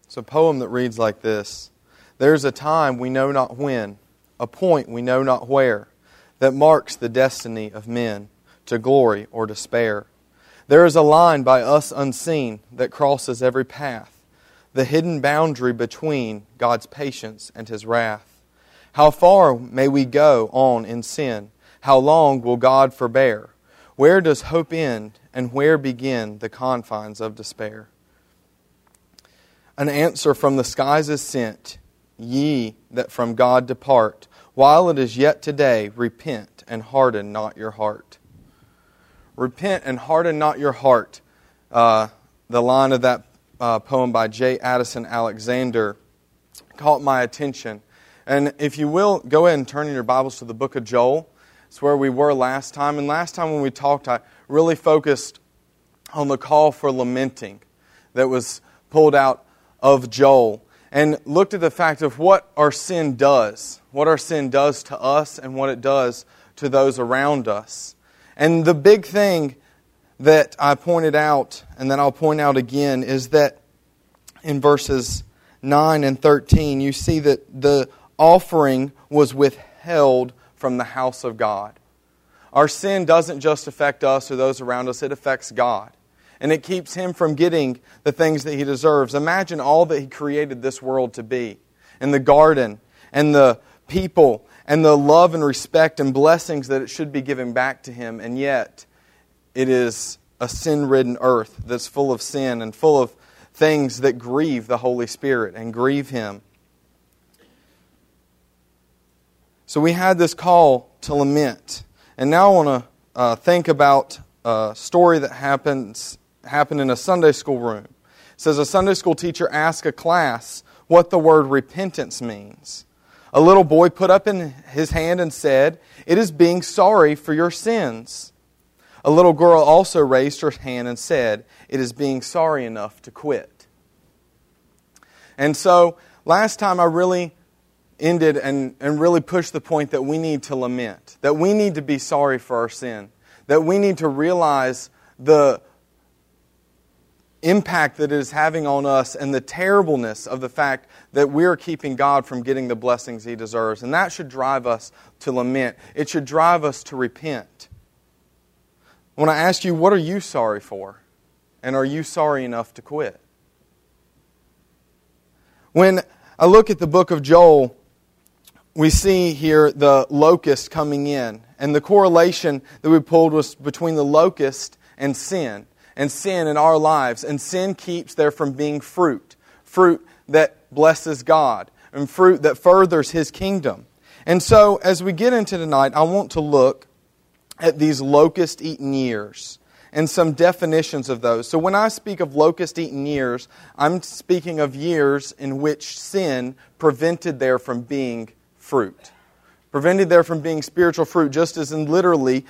It's a poem that reads like this. There's a time we know not when, a point we know not where, that marks the destiny of men to glory or despair. There is a line by us unseen that crosses every path, the hidden boundary between God's patience and His wrath. How far may we go on in sin? How long will God forbear? Where does hope end, and where begin the confines of despair? An answer from the skies is sent, ye that from God depart, while it is yet today, repent and harden not your heart. Repent and harden not your heart. The line of that poem by J. Addison Alexander caught my attention. And if you will, go ahead and turn in your Bibles to the book of Joel. It's where we were last time. And last time when we talked, I really focused on the call for lamenting that was pulled out of Joel, and looked at the fact of what our sin does to us and what it does to those around us. And the big thing that I pointed out, and then I'll point out again, is that in verses 9 and 13, you see that the offering was withheld from the house of God. Our sin doesn't just affect us or those around us, it affects God. And it keeps Him from getting the things that He deserves. Imagine all that He created this world to be. And the garden, and the people, and the love and respect and blessings that it should be giving back to Him. And yet, it is a sin-ridden earth that's full of sin and full of things that grieve the Holy Spirit and grieve Him. So we had this call to lament. And now I want to think about a story that happened in a Sunday school room. It says a Sunday school teacher asked a class what the word repentance means. A little boy put up his hand and said, "It is being sorry for your sins." A little girl also raised her hand and said, "It is being sorry enough to quit." And so last time I really ended and really pushed the point that we need to lament, that we need to be sorry for our sin, that we need to realize the impact that it is having on us and the terribleness of the fact that we are keeping God from getting the blessings He deserves. And that should drive us to lament. It should drive us to repent. When I ask you, what are you sorry for? And are you sorry enough to quit? When I look at the book of Joel, we see here the locust coming in. And the correlation that we pulled was between the locust and sin in our lives. And sin keeps there from being fruit that blesses God, and fruit that furthers His kingdom. And so, as we get into tonight, I want to look at these locust-eaten years and some definitions of those. So when I speak of locust-eaten years, I'm speaking of years in which sin prevented there from being fruit. Prevented there from being spiritual fruit, just as in literally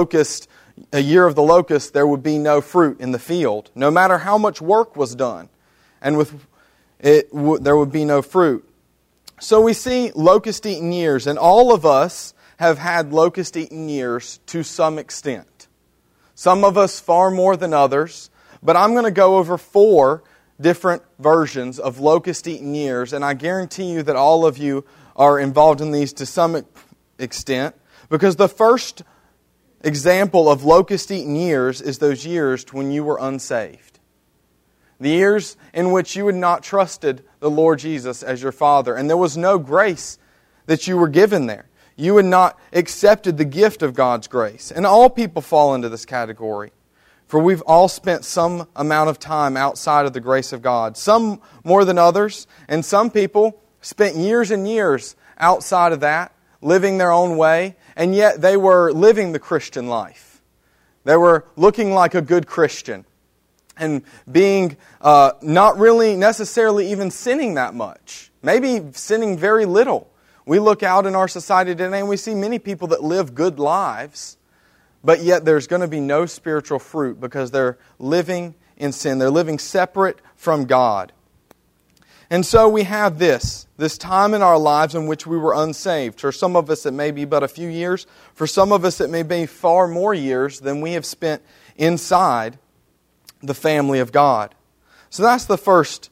a year of the locust, there would be no fruit in the field. No matter how much work was done, and there would be no fruit. So we see locust-eaten years, and all of us have had locust-eaten years to some extent. Some of us far more than others, but I'm going to go over 4 different versions of locust-eaten years, and I guarantee you that all of you are involved in these to some extent, because the first example of locust-eaten years is those years when you were unsaved. The years in which you had not trusted the Lord Jesus as your Father, and there was no grace that you were given there. You had not accepted the gift of God's grace. And all people fall into this category, for we've all spent some amount of time outside of the grace of God. Some more than others, and some people spent years and years outside of that, living their own way, and yet they were living the Christian life. They were looking like a good Christian and being not really necessarily even sinning that much. Maybe sinning very little. We look out in our society today and we see many people that live good lives, but yet there's going to be no spiritual fruit because they're living in sin. They're living separate from God. And so we have this time in our lives in which we were unsaved. For some of us it may be but a few years. For some of us it may be far more years than we have spent inside the family of God. So that's the first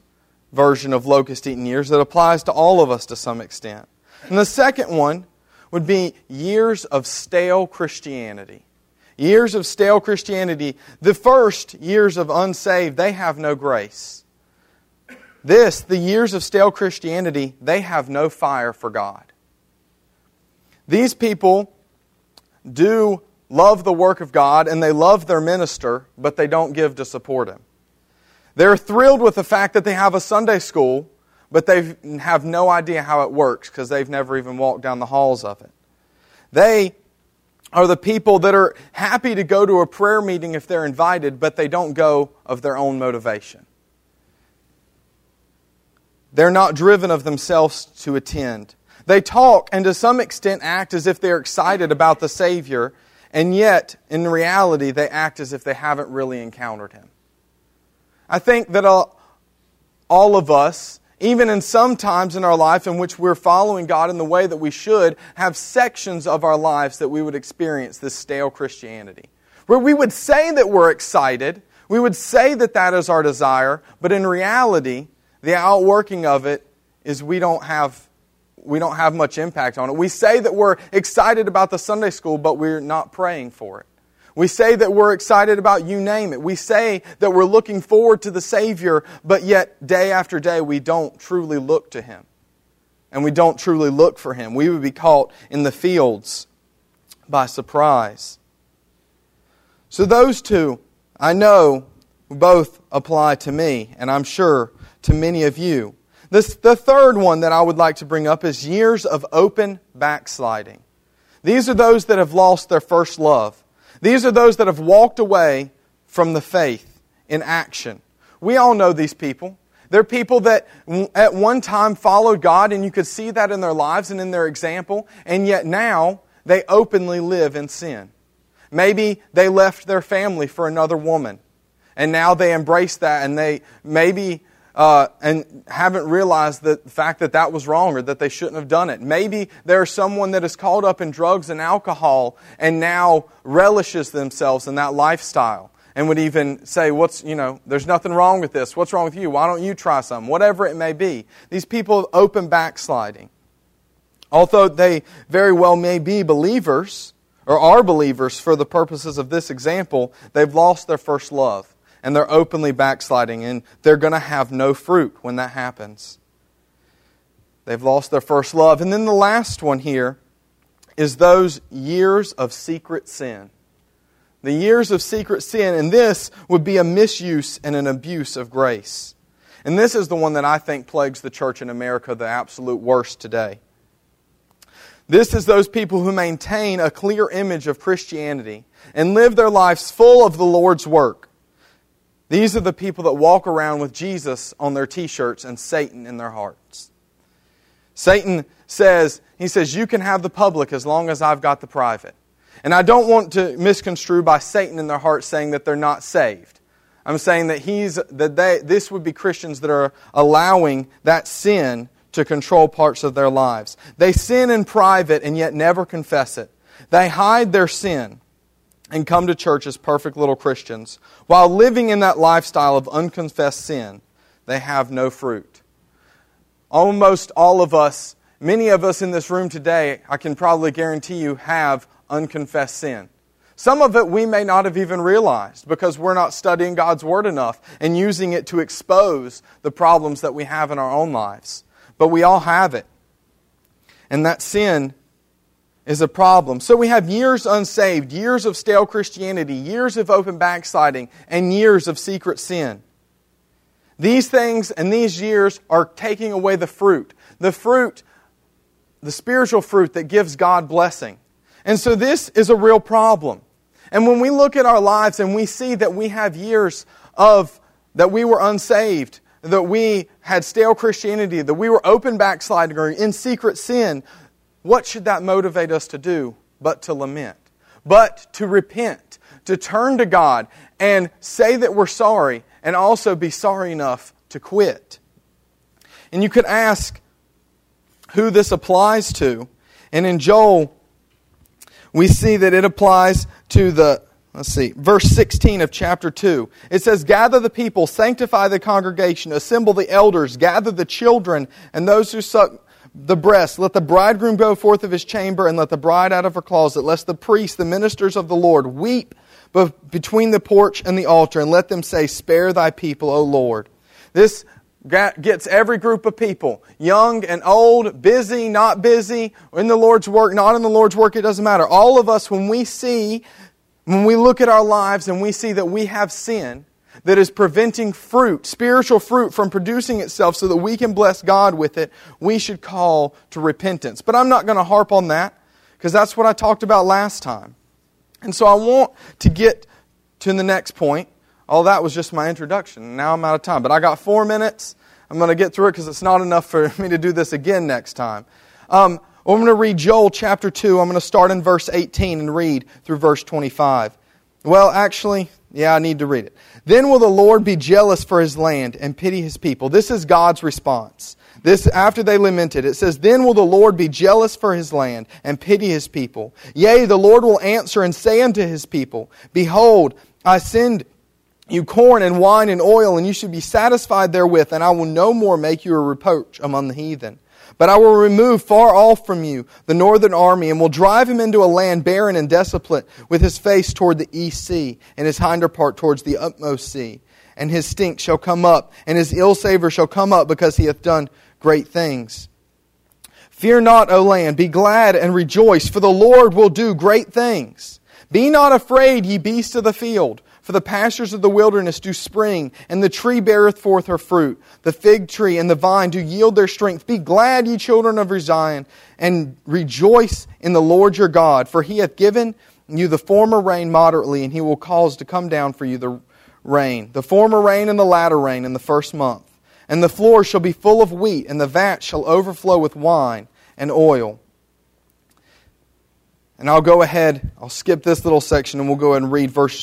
version of locust-eaten years that applies to all of us to some extent. And the second one would be years of stale Christianity. Years of stale Christianity. The first, years of unsaved, they have no grace. The years of stale Christianity, they have no fire for God. These people do love the work of God and they love their minister, but they don't give to support him. They're thrilled with the fact that they have a Sunday school, but they have no idea how it works because they've never even walked down the halls of it. They are the people that are happy to go to a prayer meeting if they're invited, but they don't go of their own motivation. They're not driven of themselves to attend. They talk and to some extent act as if they're excited about the Savior, and yet, in reality, they act as if they haven't really encountered Him. I think that all of us, even in some times in our life in which we're following God in the way that we should, have sections of our lives that we would experience this stale Christianity. Where we would say that we're excited, we would say that that is our desire, but in reality, the outworking of it is we don't have much impact on it. We say that we're excited about the Sunday school, but we're not praying for it. We say that we're excited about you name it. We say that we're looking forward to the Savior, but yet day after day we don't truly look to Him. And we don't truly look for Him. We would be caught in the fields by surprise. So those two, I know, both apply to me, and I'm sure to many of you. The third one that I would like to bring up is years of open backsliding. These are those that have lost their first love. These are those that have walked away from the faith in action. We all know these people. They're people that at one time followed God, and you could see that in their lives and in their example, and yet now they openly live in sin. Maybe they left their family for another woman, and now they embrace that, and they maybe and haven't realized the fact that that was wrong or that they shouldn't have done it. Maybe there's someone that is caught up in drugs and alcohol and now relishes themselves in that lifestyle and would even say, there's nothing wrong with this. What's wrong with you? Why don't you try something? Whatever it may be. These people open backsliding. Although they very well may be believers or are believers for the purposes of this example, they've lost their first love. And they're openly backsliding, and they're going to have no fruit when that happens. They've lost their first love. And then the last one here is those years of secret sin. The years of secret sin, and this would be a misuse and an abuse of grace. And this is the one that I think plagues the church in America the absolute worst today. This is those people who maintain a clear image of Christianity and live their lives full of the Lord's work. These are the people that walk around with Jesus on their t-shirts and Satan in their hearts. Satan says, you can have the public as long as I've got the private. And I don't want to misconstrue by Satan in their heart saying that they're not saved. I'm saying that this would be Christians that are allowing that sin to control parts of their lives. They sin in private and yet never confess it. They hide their sin and come to church as perfect little Christians. While living in that lifestyle of unconfessed sin, they have no fruit. Almost all of us, many of us in this room today, I can probably guarantee you, have unconfessed sin. Some of it we may not have even realized because we're not studying God's Word enough and using it to expose the problems that we have in our own lives. But we all have it. And that sin is a problem. So we have years unsaved, years of stale Christianity, years of open backsliding, and years of secret sin. These things and these years are taking away the fruit, the spiritual fruit that gives God blessing. And so this is a real problem. And when we look at our lives and we see that we have years that we were unsaved, that we had stale Christianity, that we were open backsliding or in secret sin, what should that motivate us to do but to lament, but to repent, to turn to God and say that we're sorry and also be sorry enough to quit? And you could ask who this applies to. And in Joel, we see that it applies to the Let's see, verse 16 of chapter 2. It says, "Gather the people, sanctify the congregation, assemble the elders, gather the children and those who suck the breast. Let the bridegroom go forth of his chamber, and let the bride out of her closet. Lest the priests, the ministers of the Lord, weep between the porch and the altar, and let them say, Spare thy people, O Lord." This gets every group of people, young and old, busy, not busy, in the Lord's work, not in the Lord's work, it doesn't matter. All of us, when we look at our lives and we see that we have sin that is preventing fruit, spiritual fruit, from producing itself so that we can bless God with it, we should call to repentance. But I'm not going to harp on that, because that's what I talked about last time. And so I want to get to the next point. All that was just my introduction. Now I'm out of time. But I got 4 minutes. I'm going to get through it because it's not enough for me to do this again next time. I'm going to read Joel chapter 2. I'm going to start in verse 18 and read through verse 25. Well, actually, I need to read it. "Then will the Lord be jealous for His land and pity His people." This is God's response. This, after they lamented, it says, "Then will the Lord be jealous for His land and pity His people. Yea, the Lord will answer and say unto His people, Behold, I send you corn and wine and oil, and you should be satisfied therewith, and I will no more make you a reproach among the heathen. But I will remove far off from you the northern army, and will drive him into a land barren and desolate, with his face toward the east sea, and his hinder part towards the utmost sea. And his stink shall come up, and his ill savour shall come up, because he hath done great things. Fear not, O land, be glad and rejoice, for the Lord will do great things. Be not afraid, ye beasts of the field, for the pastures of the wilderness do spring, and the tree beareth forth her fruit. The fig tree and the vine do yield their strength. Be glad, ye children of Zion, and rejoice in the Lord your God, for He hath given you the former rain moderately, and He will cause to come down for you the rain, the former rain and the latter rain in the first month. And the floor shall be full of wheat, and the vat shall overflow with wine and oil." And I'll go ahead, I'll skip this little section, and we'll go ahead and read verse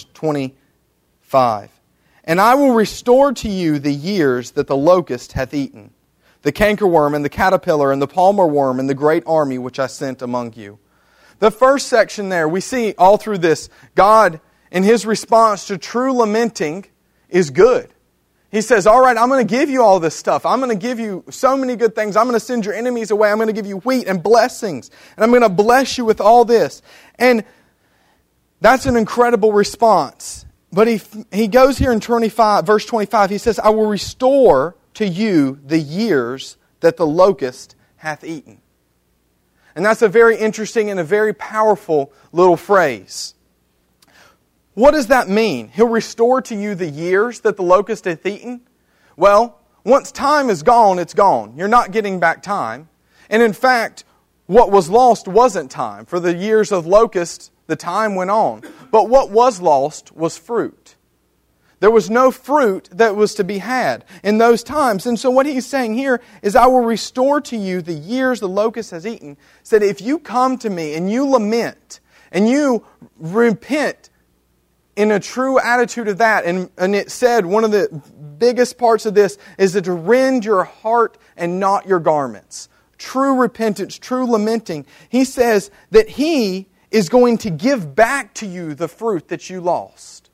25. "And I will restore to you the years that the locust hath eaten, the cankerworm and the caterpillar and the palmer worm and the great army which I sent among you." The first section there, we see all through this, God, in His response to true lamenting, is good. He says, all right, I'm going to give you all this stuff. I'm going to give you so many good things. I'm going to send your enemies away. I'm going to give you wheat and blessings. And I'm going to bless you with all this. And that's an incredible response. But he goes here in verse 25, he says, "I will restore to you the years that the locust hath eaten." And that's a very interesting and a very powerful little phrase. What does that mean? He'll restore to you the years that the locust hath eaten? Well, once time is gone, it's gone. You're not getting back time. And in fact, what was lost wasn't time. For the years of locust, the time went on. But what was lost was fruit. There was no fruit that was to be had in those times. And so what he's saying here is, I will restore to you the years the locust has eaten. Said, if you come to me and you lament and you repent in a true attitude of that, and it said one of the biggest parts of this is to rend your heart and not your garments. True repentance, true lamenting. He says that He is going to give back to you the fruit that you lost.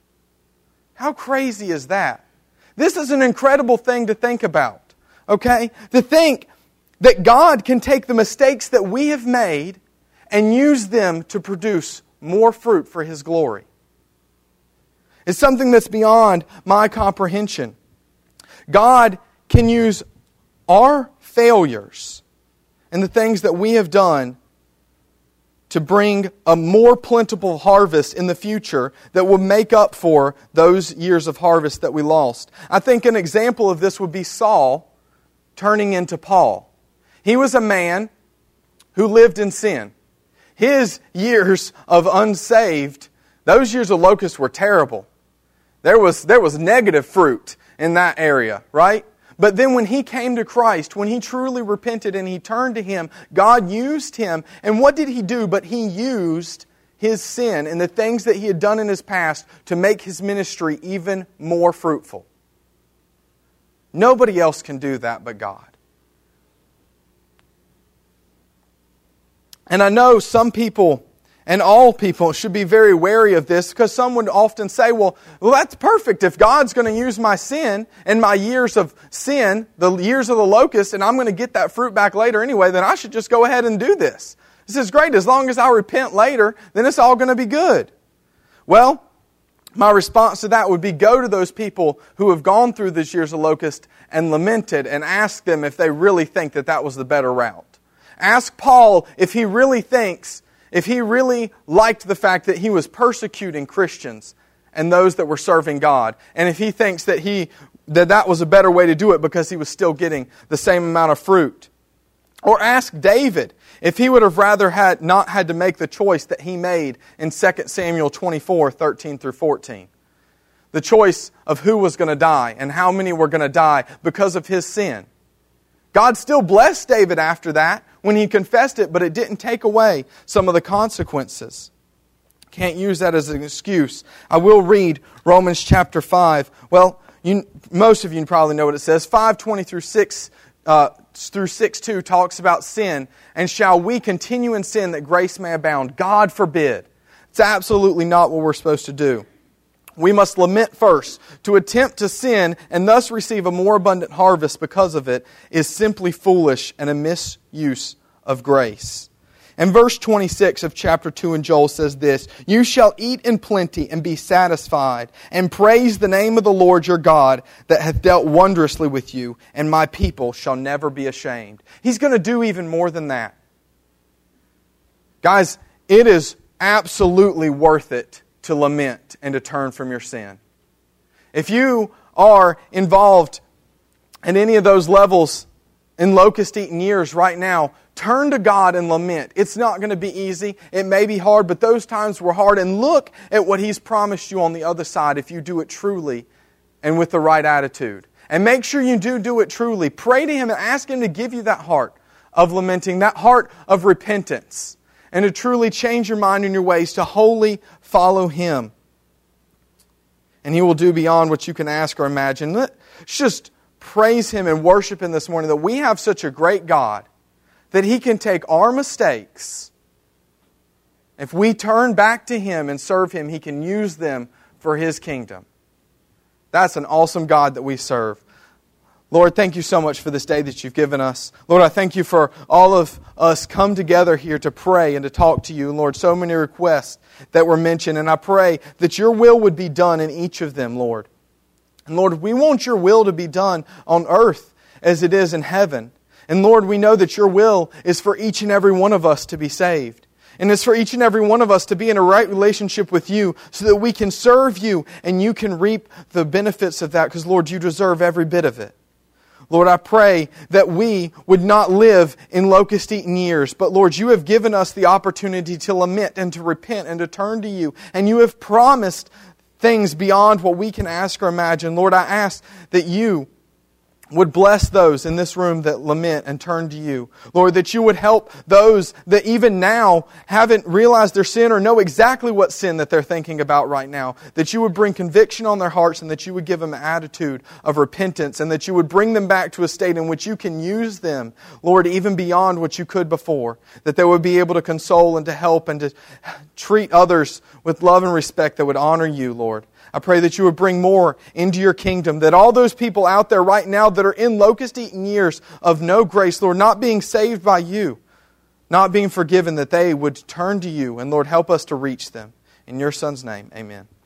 How crazy is that? This is an incredible thing to think about. Okay? To think that God can take the mistakes that we have made and use them to produce more fruit for His glory. It's something that's beyond my comprehension. God can use our failures and the things that we have done to bring a more plentiful harvest in the future that will make up for those years of harvest that we lost. I think an example of this would be Saul turning into Paul. He was a man who lived in sin. His years of unsaved, those years of locusts were terrible. There was negative fruit in that area, right? But then when he came to Christ, when he truly repented and he turned to Him, God used him. And what did He do? But He used his sin and the things that he had done in his past to make his ministry even more fruitful. Nobody else can do that but God. And I know some people And all people should be very wary of this, because some would often say, well, that's perfect. If God's going to use my sin and my years of sin, the years of the locust, and I'm going to get that fruit back later anyway, then I should just go ahead and do this. This is great. As long as I repent later, then it's all going to be good. Well, my response to that would be, go to those people who have gone through this years of locust and lamented, and ask them if they really think that that was the better route. Ask Paul if he really liked the fact that he was persecuting Christians and those that were serving God, and if he thinks that that was a better way to do it because he was still getting the same amount of fruit. Or ask David if he would have rather not had to make the choice that he made in 2 Samuel 24:13-14. The choice of who was going to die and how many were going to die because of his sin. God still blessed David after that when he confessed it, but it didn't take away some of the consequences. Can't use that as an excuse. I will read Romans chapter 5. Well, most of you probably know what it says. 5:20-6 through 6:2 talks about sin. And shall we continue in sin that grace may abound? God forbid. It's absolutely not what we're supposed to do. We must lament first. To attempt to sin and thus receive a more abundant harvest because of it is simply foolish and a misuse of grace. And verse 26 of chapter 2 in Joel says this, you shall eat in plenty and be satisfied, and praise the name of the Lord your God that hath dealt wondrously with you, and my people shall never be ashamed. He's going to do even more than that. Guys, it is absolutely worth it to lament and to turn from your sin. If you are involved in any of those levels in locust-eaten years right now, turn to God and lament. It's not going to be easy. It may be hard, but those times were hard. And look at what He's promised you on the other side if you do it truly and with the right attitude. And make sure you do it truly. Pray to Him and ask Him to give you that heart of lamenting, that heart of repentance, and to truly change your mind and your ways to wholly follow Him. And He will do beyond what you can ask or imagine. Let's just praise Him and worship Him this morning that we have such a great God that He can take our mistakes. If we turn back to Him and serve Him, He can use them for His kingdom. That's an awesome God that we serve. Lord, thank you so much for this day that you've given us. Lord, I thank you for all of us come together here to pray and to talk to you. And Lord, so many requests that were mentioned. And I pray that your will would be done in each of them, Lord. And Lord, we want your will to be done on earth as it is in heaven. And Lord, we know that your will is for each and every one of us to be saved. And it's for each and every one of us to be in a right relationship with you so that we can serve you and you can reap the benefits of that because, Lord, you deserve every bit of it. Lord, I pray that we would not live in locust-eaten years, but Lord, you have given us the opportunity to lament and to repent and to turn to you. And you have promised things beyond what we can ask or imagine. Lord, I ask that you would bless those in this room that lament and turn to you. Lord, that you would help those that even now haven't realized their sin or know exactly what sin that they're thinking about right now. That you would bring conviction on their hearts and that you would give them an attitude of repentance and that you would bring them back to a state in which you can use them, Lord, even beyond what you could before. That they would be able to console and to help and to treat others with love and respect that would honor you, Lord. I pray that you would bring more into your kingdom, that all those people out there right now that are in locust-eaten years of no grace, Lord, not being saved by you, not being forgiven, that they would turn to you. And Lord, help us to reach them. In your Son's name, amen.